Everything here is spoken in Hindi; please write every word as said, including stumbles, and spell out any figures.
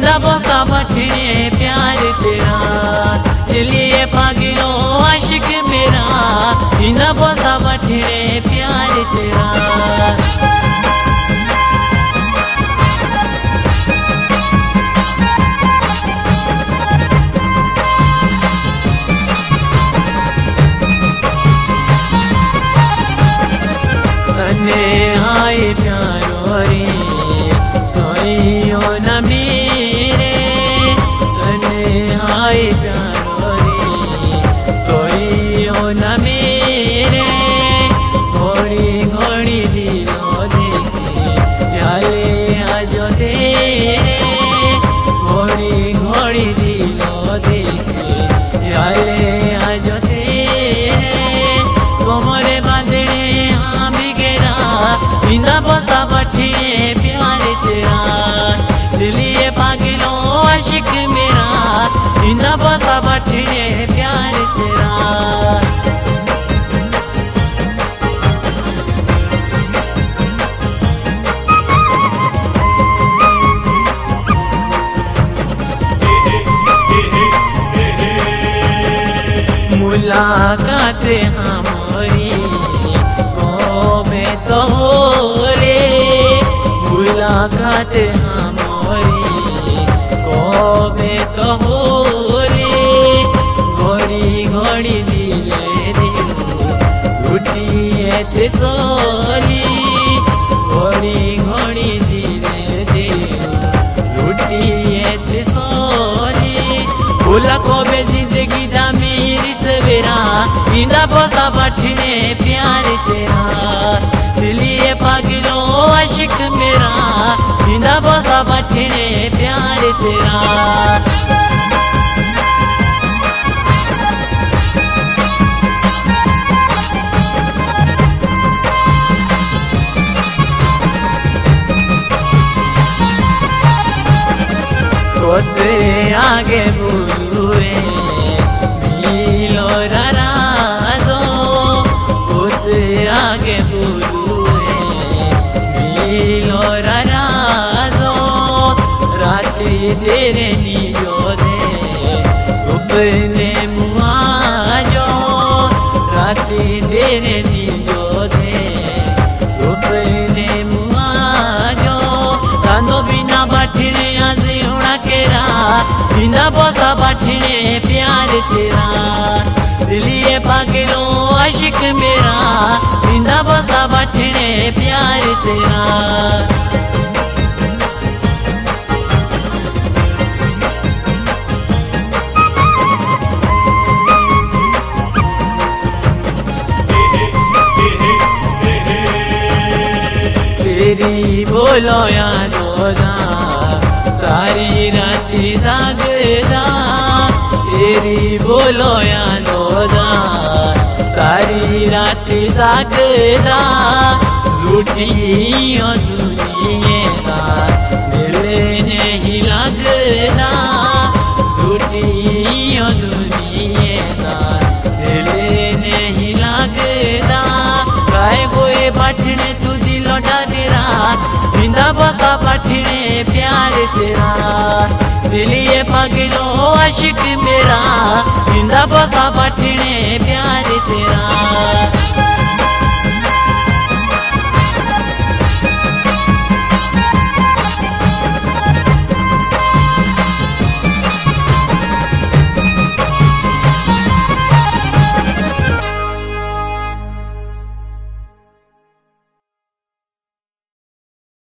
इंदा बोसा बठने प्यार तेरा दिलिए पागिलो आशिक मेरा इंदा बोसा बठने प्यार तेरा आए प्यारो रे सोइयो न मेरे तने आए प्यारो रे सोइयो न मेरे घोड़ी घोड़ी दिलो देखे याले आजो तेरे घोड़ी घोड़ी दिलो देखे याले आजो तेरे कोमरे बांधने इंदा बोसा बठने प्यार तेरा दिलिए पागिलो आशिक मेरा इंदा बोसा बठने प्यार तेरा मुलाकात हमारी गोमे तो मुलाकात हमारी कबे तो होले घड़ी घड़ी दिले दिल लुटिए ते सोली घड़ी घड़ी दिले दिल लुटिए ते सोली बोला कबे जिंदगी दा मेरी सवेरा इंदा बोसा बठने प्यार तेरा दिलिए पागिलो आशिक मेरा इंदा बोसा बठने प्यार तेरा कोसे आगे बुलुए मिलो राजो कोसे आगे बुलुए मिलो राजो राती तेरे नियो दे सुपने मुआजो राती तेरे नियो दे सुपने मुआजो तानो बिना बठने आजे उड़ा केरा इंदा बोसा बठने प्यार तेरा दिलिए पागिलो आशिक मेरा इंदा बोसा बठने प्यार तेरा तेरी बोलो यादों सारी राती जागदा तेरी बोलो यादों सारी राती जागदा झूठी दुनिया दिल नहीं लगदा झूठी दुनिया दिल नहीं लगदा गाय गोए बठने तू दिलो डरा इंदा बोसा बठने प्यार तेरा दिलिए पागिलो आशिक मेरा इंदा बोसा बठने प्यार तेरा